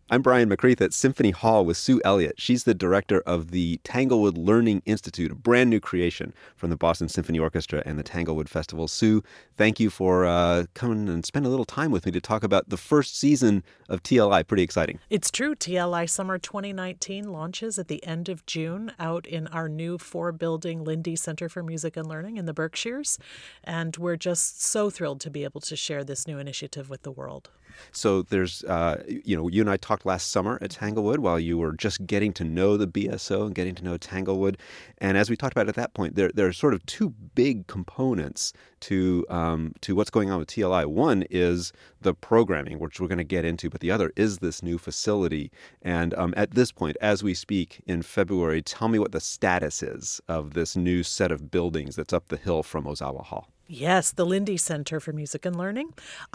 I'm Brian McCreath at Symphony Hall with Sue Elliott. She's the director of the Tanglewood Learning Institute, a brand new creation from the Boston Symphony Orchestra and the Tanglewood Festival. Sue, thank you for coming and spending a little time with me to talk about the first season of TLI. Pretty exciting. It's true. TLI Summer 2019 launches at the end of June out in our new 4-building Lindy Center for Music and Learning in the Berkshires. And we're just so thrilled to be able to share this new initiative with the world. So there's, you and I talked last summer at Tanglewood while you were just getting to know the BSO and getting to know Tanglewood. And as we talked about at that point, there are sort of two big components to what's going on with TLI. One is the programming, which we're going to get into, but the other is this new facility. And at this point, as we speak in February, tell me what the status is of this new set of buildings that's up the hill from Ozawa Hall. Yes, the Lindy Center for Music and Learning.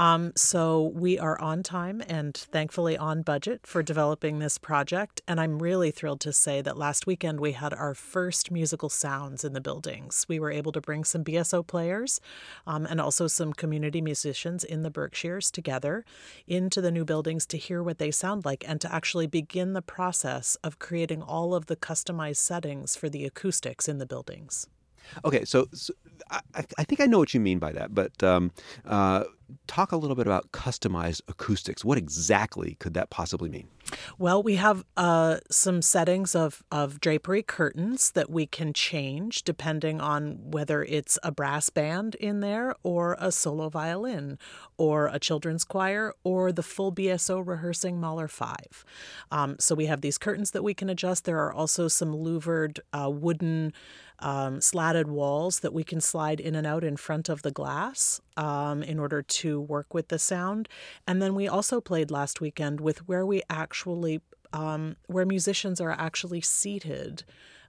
So we are on time and thankfully on budget for developing this project. And I'm really thrilled to say that last weekend we had our first musical sounds in the buildings. We were able to bring some BSO players and also some community musicians in the Berkshires together into the new buildings to hear what they sound like and to actually begin the process of creating all of the customized settings for the acoustics in the buildings. Okay, so I think I know what you mean by that, but talk a little bit about customized acoustics. What exactly could that possibly mean? Well, we have some settings of drapery curtains that we can change depending on whether it's a brass band in there or a solo violin or a children's choir or the full BSO rehearsing Mahler 5. So we have these curtains that we can adjust. There are also some louvered wooden slatted walls that we can slide in and out in front of the glass in order to work with the sound. And then we also played last weekend with where we actually, where musicians are actually seated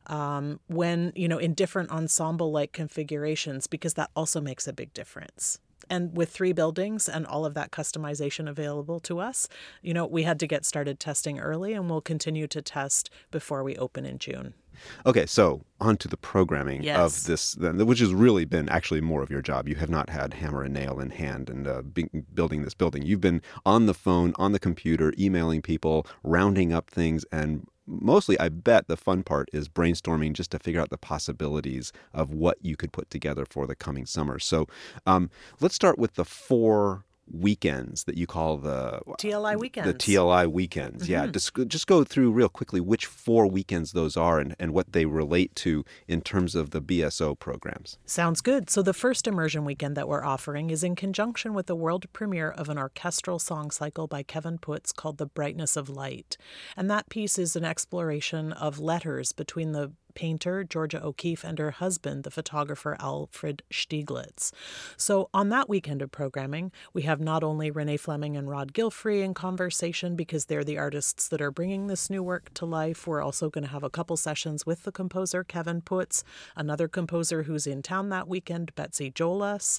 when, in different ensemble-like configurations, because that also makes a big difference. And with 3 buildings and all of that customization available to us, we had to get started testing early, and we'll continue to test before we open in June. Okay, so on to the programming of this, which has really been actually more of your job. You have not had hammer and nail in hand and building this building. You've been on the phone, on the computer, emailing people, rounding up things, and mostly, I bet the fun part is brainstorming just to figure out the possibilities of what you could put together for the coming summer. So let's start with the 4 weekends that you call the TLI weekends. The TLI weekends. Mm-hmm. Yeah. Just go through real quickly which 4 weekends those are and what they relate to in terms of the BSO programs. Sounds good. So the first immersion weekend that we're offering is in conjunction with the world premiere of an orchestral song cycle by Kevin Putz called The Brightness of Light. And that piece is an exploration of letters between the painter Georgia O'Keeffe and her husband, the photographer Alfred Stieglitz. So on that weekend of programming, we have not only Renee Fleming and Rod Gilfrey in conversation because they're the artists that are bringing this new work to life. We're also going to have a couple sessions with the composer Kevin Putz, another composer who's in town that weekend, Betsy Jolas,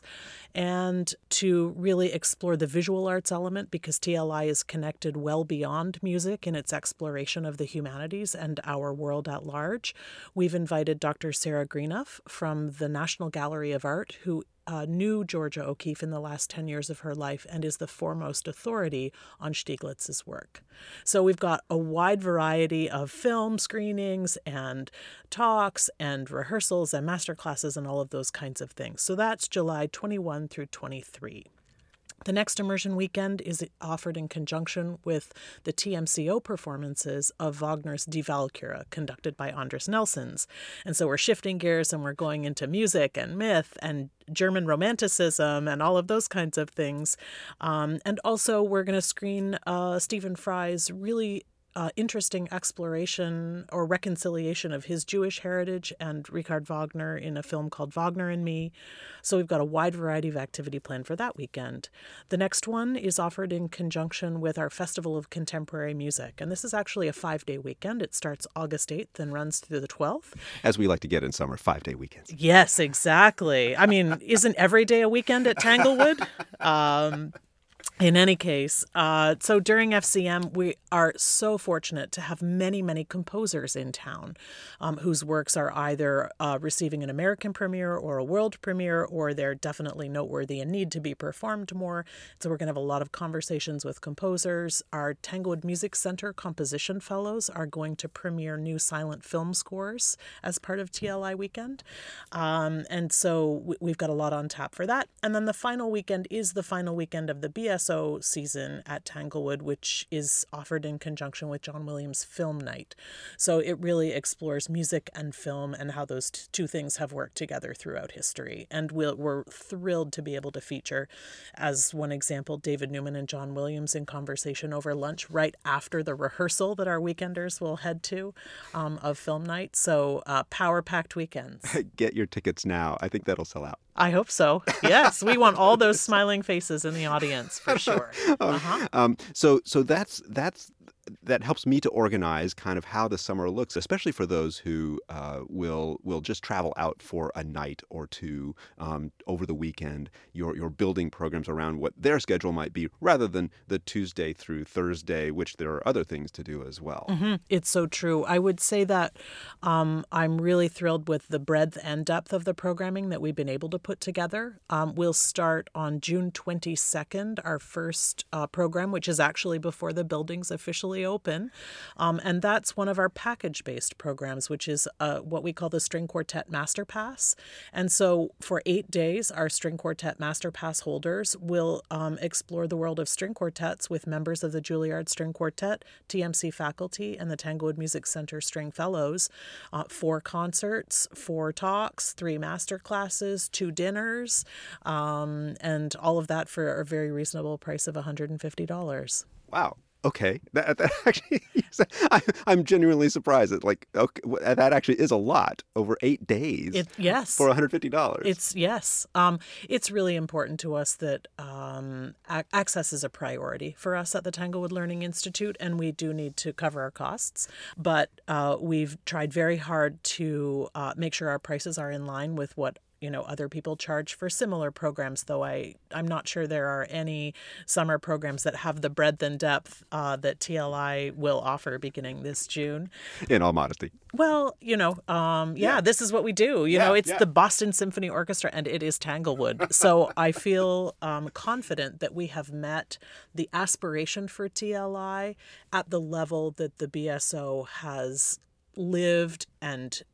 and to really explore the visual arts element because TLI is connected well beyond music in its exploration of the humanities and our world at large. We've invited Dr. Sarah Greenough from the National Gallery of Art, who knew Georgia O'Keeffe in the last 10 years of her life and is the foremost authority on Stieglitz's work. So we've got a wide variety of film screenings and talks and rehearsals and master classes and all of those kinds of things. So that's July 21 through 23. The next immersion weekend is offered in conjunction with the TMCO performances of Wagner's Die Walküre, conducted by Andris Nelsons. And so we're shifting gears and we're going into music and myth and German Romanticism and all of those kinds of things. And also we're going to screen Stephen Fry's really interesting exploration or reconciliation of his Jewish heritage and Richard Wagner in a film called Wagner and Me. So we've got a wide variety of activity planned for that weekend. The next one is offered in conjunction with our Festival of Contemporary Music. And this is actually a 5-day weekend. It starts August 8th and runs through the 12th. As we like to get in summer, 5-day weekends. Yes, exactly. I mean, isn't every day a weekend at Tanglewood? In any case, so during FCM, we are so fortunate to have many, many composers in town whose works are either receiving an American premiere or a world premiere, or they're definitely noteworthy and need to be performed more. So we're going to have a lot of conversations with composers. Our Tanglewood Music Center composition fellows are going to premiere new silent film scores as part of TLI weekend. And so we've got a lot on tap for that. And then the final weekend is the final weekend of the BSO season at Tanglewood, which is offered in conjunction with John Williams Film Night. So it really explores music and film and how those two things have worked together throughout history. And we're thrilled to be able to feature, as one example, David Newman and John Williams in conversation over lunch right after the rehearsal that our weekenders will head to of Film Night. So power-packed weekends. Get your tickets now. I think that'll sell out. I hope so. Yes, we want all those smiling faces in the audience for sure. So that helps me to organize kind of how the summer looks, especially for those who will just travel out for a night or two over the weekend. You're building programs around what their schedule might be, rather than the Tuesday through Thursday, which there are other things to do as well. Mm-hmm. It's so true. I would say that I'm really thrilled with the breadth and depth of the programming that we've been able to put together. We'll start on June 22nd, our first program, which is actually before the buildings officially open. And that's one of our package-based programs, which is what we call the String Quartet Master Pass. And so for 8 days, our String Quartet Master Pass holders will explore the world of string quartets with members of the Juilliard String Quartet, TMC faculty, and the Tanglewood Music Center String Fellows. 4 concerts, 4 talks, 3 master classes, 2 dinners, and all of that for a very reasonable price of $150. Wow. Okay, that actually, I'm genuinely surprised. That actually is a lot over 8 days. Yes, for $150. It's really important to us that access is a priority for us at the Tanglewood Learning Institute, and we do need to cover our costs. But we've tried very hard to make sure our prices are in line with what other people charge for similar programs, though I'm not sure there are any summer programs that have the breadth and depth that TLI will offer beginning this June. In all modesty. Well, this is what we do. It's the Boston Symphony Orchestra, and it is Tanglewood. So I feel confident that we have met the aspiration for TLI at the level that the BSO has lived and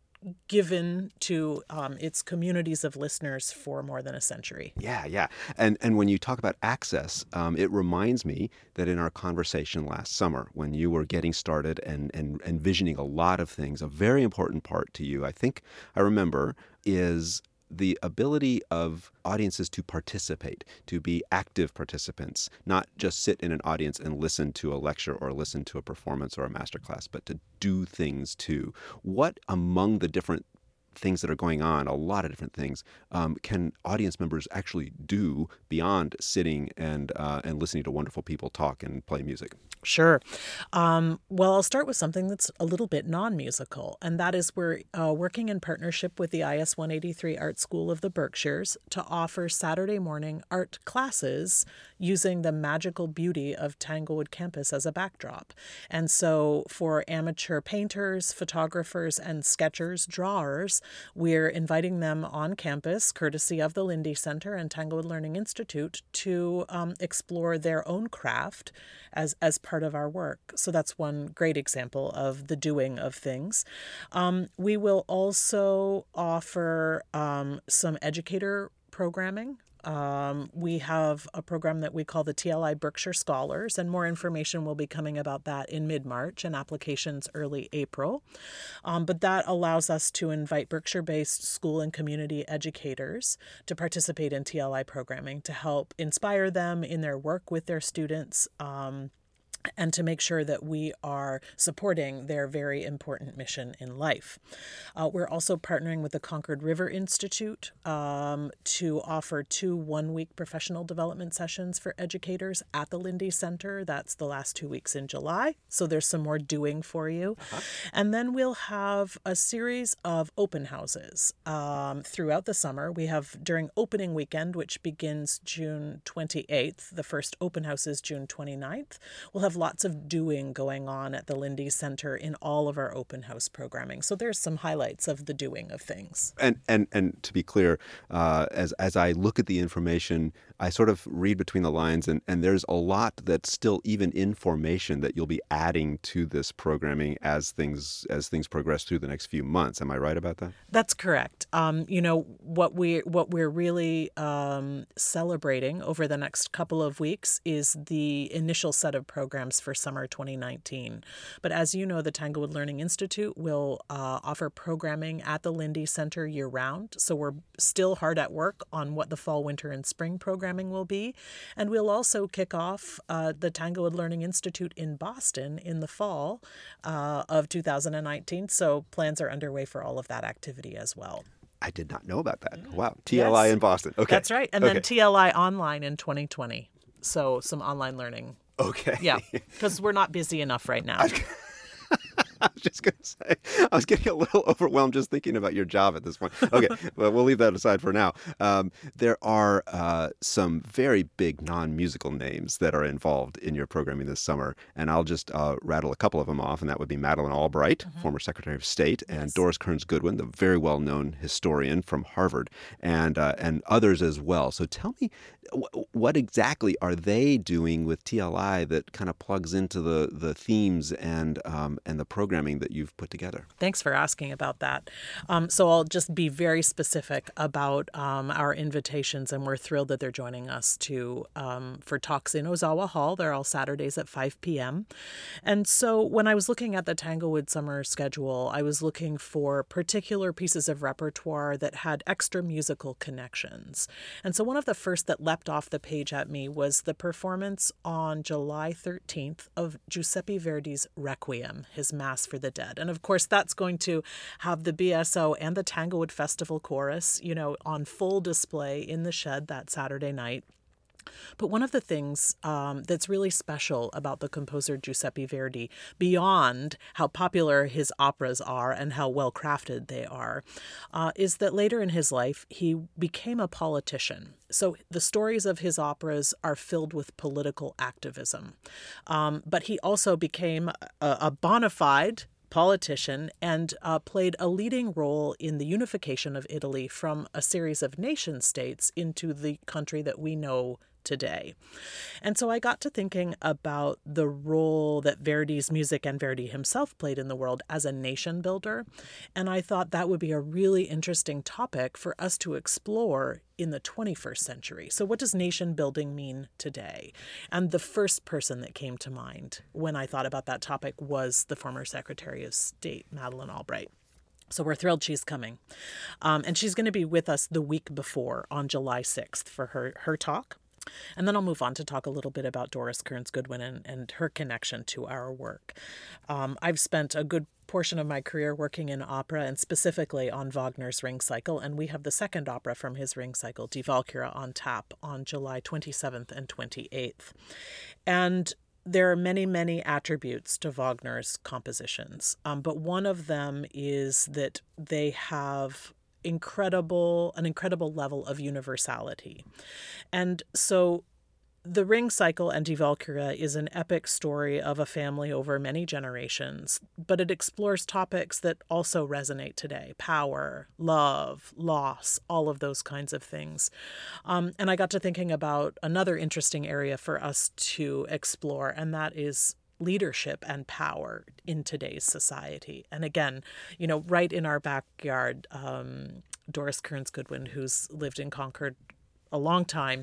given to its communities of listeners for more than a century. Yeah. And when you talk about access, it reminds me that in our conversation last summer, when you were getting started and envisioning a lot of things, a very important part to you, I think I remember, is the ability of audiences to participate, to be active participants, not just sit in an audience and listen to a lecture or listen to a performance or a masterclass, but to do things too. What among the different things that are going on, a lot of different things, can audience members actually do beyond sitting and listening to wonderful people talk and play music? Sure. Well, I'll start with something that's a little bit non-musical, and that is we're working in partnership with the IS 183 Art School of the Berkshires to offer Saturday morning art classes using the magical beauty of Tanglewood campus as a backdrop. And so for amateur painters, photographers, and sketchers, drawers, we're inviting them on campus, courtesy of the Lindy Center and Tanglewood Learning Institute, to explore their own craft as part of our work. So that's one great example of the doing of things. We will also offer some educator programming. We have a program that we call the TLI Berkshire Scholars, and more information will be coming about that in mid-March and applications early April. But that allows us to invite Berkshire-based school and community educators to participate in TLI programming to help inspire them in their work with their students, and to make sure that we are supporting their very important mission in life. We're also partnering with the Concord River Institute to offer 2 one-week professional development sessions for educators at the Lindy Center. That's the last 2 weeks in July, so there's some more doing for you. And then we'll have a series of open houses throughout the summer. We have during opening weekend, which begins June 28th. The first open house is June 29th. We'll have lots of doing going on at the Lindy Center in all of our open house programming. So there's some highlights of the doing of things. And to be clear, as I look at the information, I sort of read between the lines, and there's a lot that's still even in formation that you'll be adding to this programming as things progress through the next few months. Am I right about that? That's correct. What we're really celebrating over the next couple of weeks is the initial set of programs for summer 2019. But as you know, the Tanglewood Learning Institute will offer programming at the Lindy Center year-round. So we're still hard at work on what the fall, winter, and spring programming will be. And we'll also kick off the Tanglewood Learning Institute in Boston in the fall of 2019. So plans are underway for all of that activity as well. I did not know about that. Wow. TLI Yes. in Boston. Okay. That's right. And then TLI online in 2020. So some online learning. Okay. Yeah, because we're not busy enough right now. I was just going to say, I was getting a little overwhelmed just thinking about your job at this point. Okay, well, we'll leave that aside for now. There are some very big non-musical names that are involved in your programming this summer, and I'll just rattle a couple of them off, and that would be Madeleine Albright, former Secretary of State, and Doris Kearns Goodwin, the very well-known historian from Harvard, and others as well. So tell me, what exactly are they doing with TLI that kind of plugs into the themes and the programming that you've put together? Thanks for asking about that. So I'll just be very specific about our invitations, and we're thrilled that they're joining us for talks in Ozawa Hall. They're all Saturdays at 5 p.m. And so when I was looking at the Tanglewood summer schedule, I was looking for particular pieces of repertoire that had extra musical connections. And so one of the first that leapt off the page at me was the performance on July 13th of Giuseppe Verdi's Requiem, his Mass for the Dead. And of course, that's going to have the BSO and the Tanglewood Festival Chorus, on full display in the shed that Saturday night. But one of the things that's really special about the composer Giuseppe Verdi, beyond how popular his operas are and how well crafted they are, is that later in his life, he became a politician. So the stories of his operas are filled with political activism. But he also became a bona fide politician and played a leading role in the unification of Italy from a series of nation states into the country that we know today. And so I got to thinking about the role that Verdi's music and Verdi himself played in the world as a nation builder. And I thought that would be a really interesting topic for us to explore in the 21st century. So what does nation building mean today? And the first person that came to mind when I thought about that topic was the former Secretary of State, Madeleine Albright. So we're thrilled she's coming. And she's going to be with us the week before on July 6th for her talk. And then I'll move on to talk a little bit about Doris Kearns Goodwin and her connection to our work. I've spent a good portion of my career working in opera and specifically on Wagner's Ring Cycle, and we have the second opera from his Ring Cycle, Die Walküre, on tap on July 27th and 28th. And there are many, many attributes to Wagner's compositions, but one of them is that they have an incredible level of universality. And so the Ring Cycle and Die Walküre is an epic story of a family over many generations, but it explores topics that also resonate today: power, love, loss, all of those kinds of things. And I got to thinking about another interesting area for us to explore, and that is leadership and power in today's society. And again, right in our backyard, Doris Kearns Goodwin, who's lived in Concord a long time.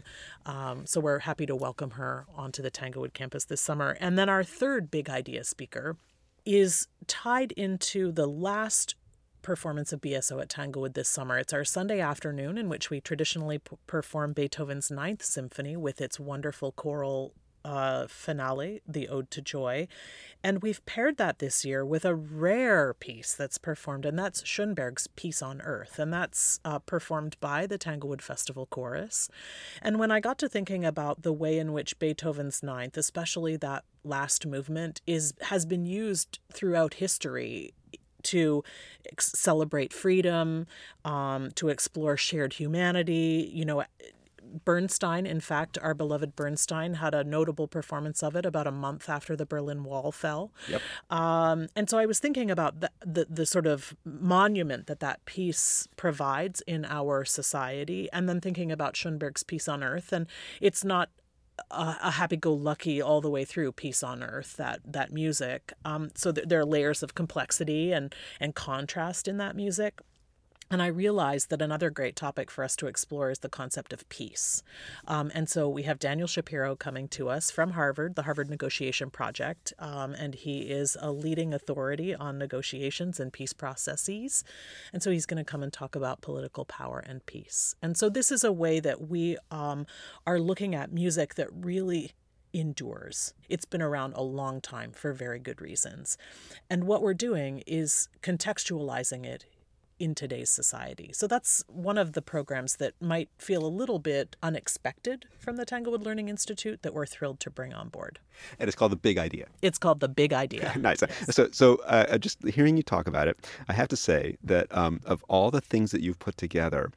So we're happy to welcome her onto the Tanglewood campus this summer. And then our third big idea speaker is tied into the last performance of BSO at Tanglewood this summer. It's our Sunday afternoon in which we traditionally perform Beethoven's Ninth Symphony with its wonderful choral finale, the Ode to Joy. And we've paired that this year with a rare piece that's performed, and that's Schoenberg's Peace on Earth. And that's performed by the Tanglewood Festival Chorus. And when I got to thinking about the way in which Beethoven's Ninth, especially that last movement, has been used throughout history to celebrate freedom, to explore shared humanity. You know, Bernstein, in fact, our beloved Bernstein, had a notable performance of it about a month after the Berlin Wall fell. Yep. And so I was thinking about the sort of monument that piece provides in our society, and then thinking about Schoenberg's Peace on Earth. And it's not a happy-go-lucky all the way through Peace on Earth, that music. So there are layers of complexity and contrast in that music. And I realized that another great topic for us to explore is the concept of peace. And so we have Daniel Shapiro coming to us from Harvard, the Harvard Negotiation Project. And he is a leading authority on negotiations and peace processes. And so he's going to come and talk about political power and peace. And so this is a way that we are looking at music that really endures. It's been around a long time for very good reasons. And what we're doing is contextualizing it in today's society. So that's one of the programs that might feel a little bit unexpected from the Tanglewood Learning Institute that we're thrilled to bring on board. And it's called The Big Idea. It's called The Big Idea. Nice. Yes. So just hearing you talk about it, I have to say that of all the things that you've put together,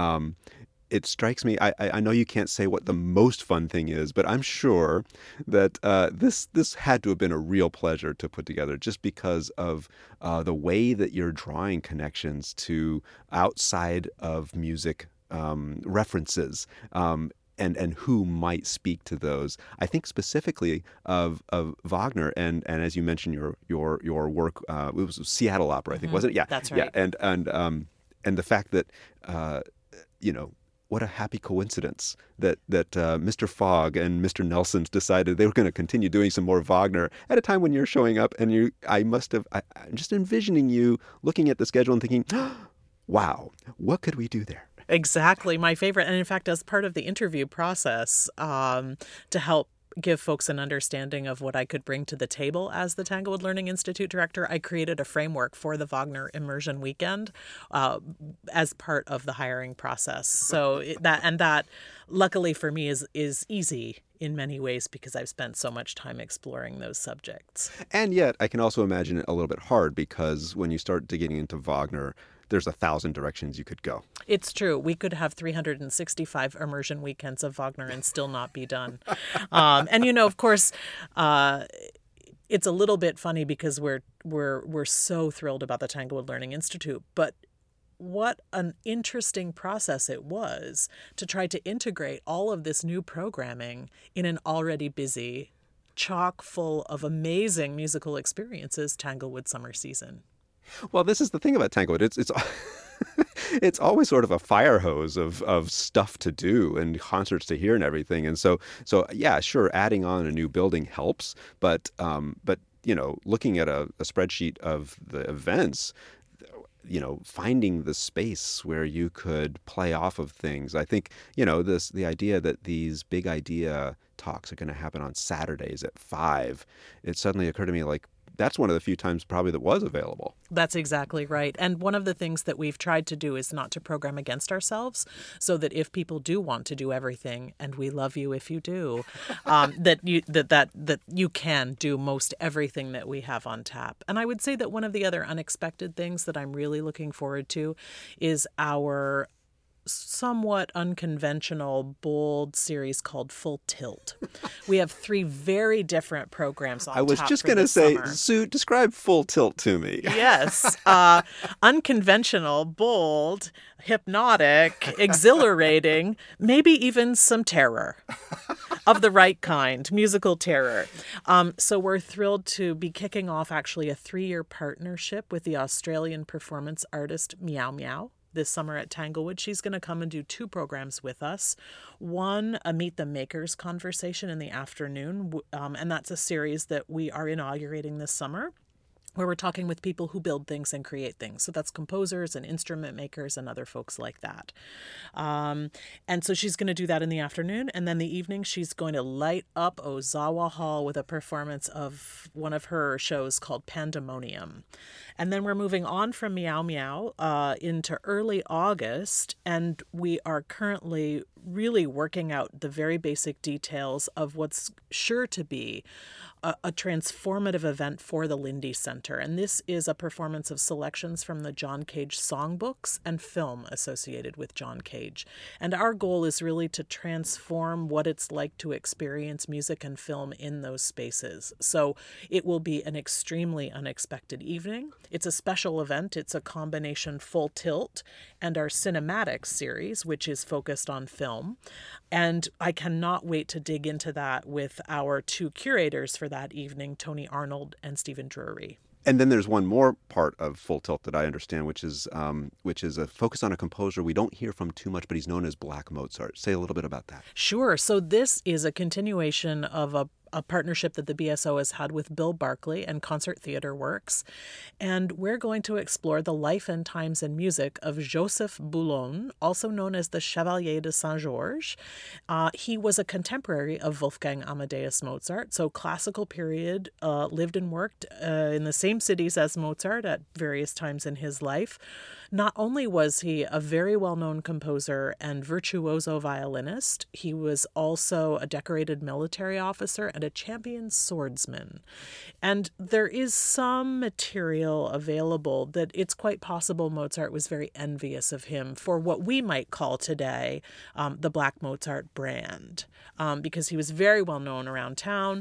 it strikes me, I know you can't say what the most fun thing is, but I'm sure that this had to have been a real pleasure to put together, just because of the way that you're drawing connections to outside of music references. And who might speak to those. I think specifically of Wagner, and as you mentioned, your work, it was Seattle Opera, I think, wasn't it? Yeah, that's right. Yeah, and the fact that what a happy coincidence that Mr. Fogg and Mr. Nelson's decided they were going to continue doing some more Wagner at a time when you're showing up, and I'm just envisioning you looking at the schedule and thinking, wow, what could we do there? Exactly, my favorite. And in fact, as part of the interview process, to help give folks an understanding of what I could bring to the table as the Tanglewood Learning Institute director, I created a framework for the Wagner Immersion Weekend as part of the hiring process. So that luckily for me is easy in many ways, because I've spent so much time exploring those subjects. And yet I can also imagine it a little bit hard, because when you start digging into Wagner, there's 1,000 directions you could go. It's true. We could have 365 immersion weekends of Wagner and still not be done. And of course, it's a little bit funny because we're so thrilled about the Tanglewood Learning Institute, but what an interesting process it was to try to integrate all of this new programming in an already busy, chock full of amazing musical experiences Tanglewood summer season. Well, this is the thing about Tanglewood. It's it's always sort of a fire hose of stuff to do and concerts to hear and everything. And so yeah, sure, adding on a new building helps, but looking at a spreadsheet of the events, finding the space where you could play off of things. I think, the idea that these Big Idea talks are going to happen on Saturdays at 5, it suddenly occurred to me, like, that's one of the few times probably that was available. That's exactly right. And one of the things that we've tried to do is not to program against ourselves, so that if people do want to do everything, and we love you if you do, that you can do most everything that we have on tap. And I would say that one of the other unexpected things that I'm really looking forward to is our somewhat unconventional, bold series called Full Tilt. We have 3 very different programs on tap. I was just going to say, summer. Sue, describe Full Tilt to me. Yes. Unconventional, bold, hypnotic, exhilarating, maybe even some terror of the right kind, musical terror. So we're thrilled to be kicking off actually a 3-year partnership with the Australian performance artist Meow Meow this summer at Tanglewood. She's going to come and do 2 programs with us. One, a Meet the Makers conversation in the afternoon, and that's a series that we are inaugurating this summer. where we're talking with people who build things and create things. So that's composers and instrument makers and other folks like that. And so she's going to do that in the afternoon. And then the evening, she's going to light up Ozawa Hall with a performance of one of her shows called Pandemonium. And then we're moving on from Meow Meow into early August. And we are currently really working out the very basic details of what's sure to be a transformative event for the Lindy Center. And this is a performance of selections from the John Cage songbooks and film associated with John Cage. And our goal is really to transform what it's like to experience music and film in those spaces. So it will be an extremely unexpected evening. It's a special event. It's a combination Full Tilt and our Cinematics series, which is focused on film. And I cannot wait to dig into that with our two curators for that evening, Tony Arnold and Stephen Drury. And then there's one more part of Full Tilt that I understand, which is a focus on a composer we don't hear from too much, but he's known as Black Mozart. Say a little bit about that. Sure. So this is a continuation of a partnership that the BSO has had with Bill Barclay and Concert Theatre Works. And we're going to explore the life and times and music of Joseph Boulogne, also known as the Chevalier de Saint-Georges. He was a contemporary of Wolfgang Amadeus Mozart, so classical period, lived and worked in the same cities as Mozart at various times in his life. Not only was he a very well-known composer and virtuoso violinist, he was also a decorated military officer and a champion swordsman. And there is some material available that it's quite possible Mozart was very envious of him for what we might call today the Black Mozart brand, because he was very well known around town.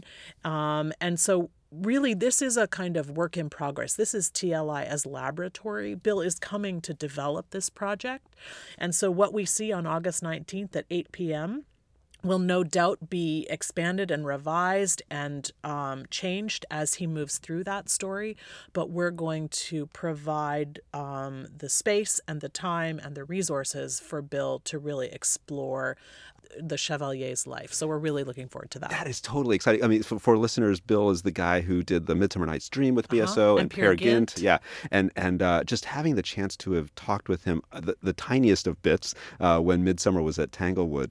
And so really, this is a kind of work in progress. This is TLI as laboratory. Bill is coming to develop this project. And so what we see on August 19th at 8 p.m. will no doubt be expanded and revised and changed as he moves through that story. But we're going to provide the space and the time and the resources for Bill to really explore the Chevalier's life. So we're really looking forward to that. That is totally exciting. I mean, for listeners, Bill is the guy who did the Midsummer Night's Dream with BSO and Peer Gynt. Yeah. And just having the chance to have talked with him, the tiniest of bits, when Midsummer was at Tanglewood,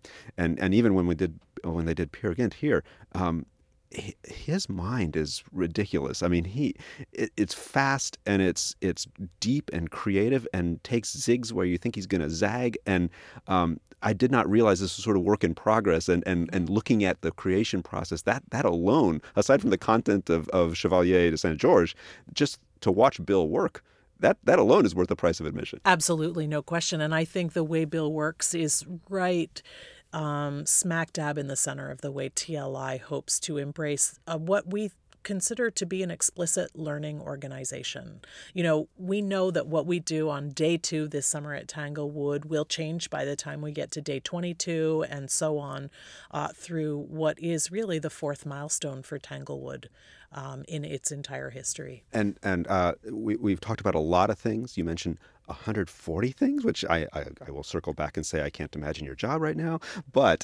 and even when they did Peer Gynt here, his mind is ridiculous. I mean, it's fast and it's deep and creative and takes zigs where you think he's going to zag. And I did not realize this was sort of work in progress. And looking at the creation process, that alone, aside from the content of Chevalier de Saint-Georges, just to watch Bill work, that alone is worth the price of admission. Absolutely, no question. And I think the way Bill works is right smack dab in the center of the way TLI hopes to embrace what we consider to be an explicit learning organization. You know, we know that what we do on day 2 this summer at Tanglewood will change by the time we get to day 22 and so on through what is really the 4th milestone for Tanglewood in its entire history. And we've talked about a lot of things. You mentioned 140 things, which I will circle back and say I can't imagine your job right now. But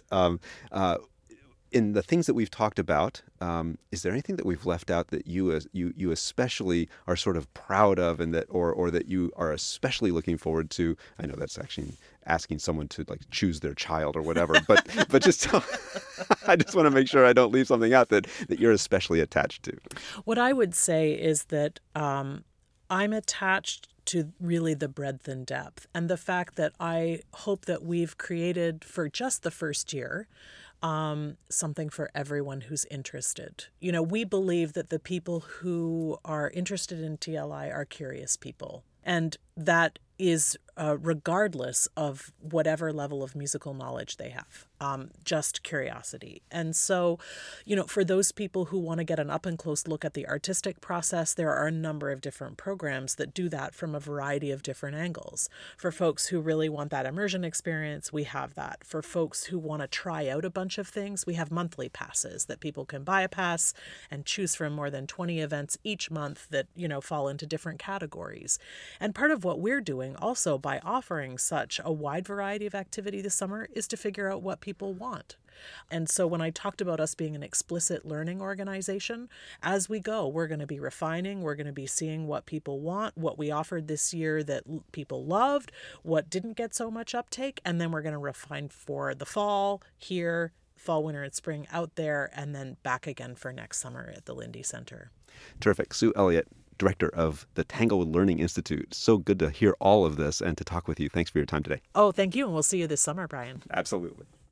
in the things that we've talked about, is there anything that we've left out that you especially are sort of proud of, and that or that you are especially looking forward to? I know that's actually asking someone to like choose their child or whatever, but just I just want to make sure I don't leave something out that you're especially attached to. What I would say is that I'm attached to really the breadth and depth, and the fact that I hope that we've created for just the first year something for everyone who's interested. You know, we believe that the people who are interested in TLI are curious people, and that is regardless of whatever level of musical knowledge they have, just curiosity. And so, you know, for those people who want to get an up-and-close look at the artistic process, there are a number of different programs that do that from a variety of different angles. For folks who really want that immersion experience, we have that. For folks who want to try out a bunch of things, we have monthly passes that people can buy a pass and choose from more than 20 events each month that, you know, fall into different categories. And part of what we're doing also by offering such a wide variety of activity this summer is to figure out what people want. And so when I talked about us being an explicit learning organization, as we go, we're going to be refining, we're going to be seeing what people want, what we offered this year that people loved, what didn't get so much uptake, and then we're going to refine for the fall here, fall, winter, and spring out there, and then back again for next summer at the Lindy Center. Terrific. Sue Elliott, Director of the Tanglewood Learning Institute. So good to hear all of this and to talk with you. Thanks for your time today. Oh, thank you, and we'll see you this summer, Brian. Absolutely.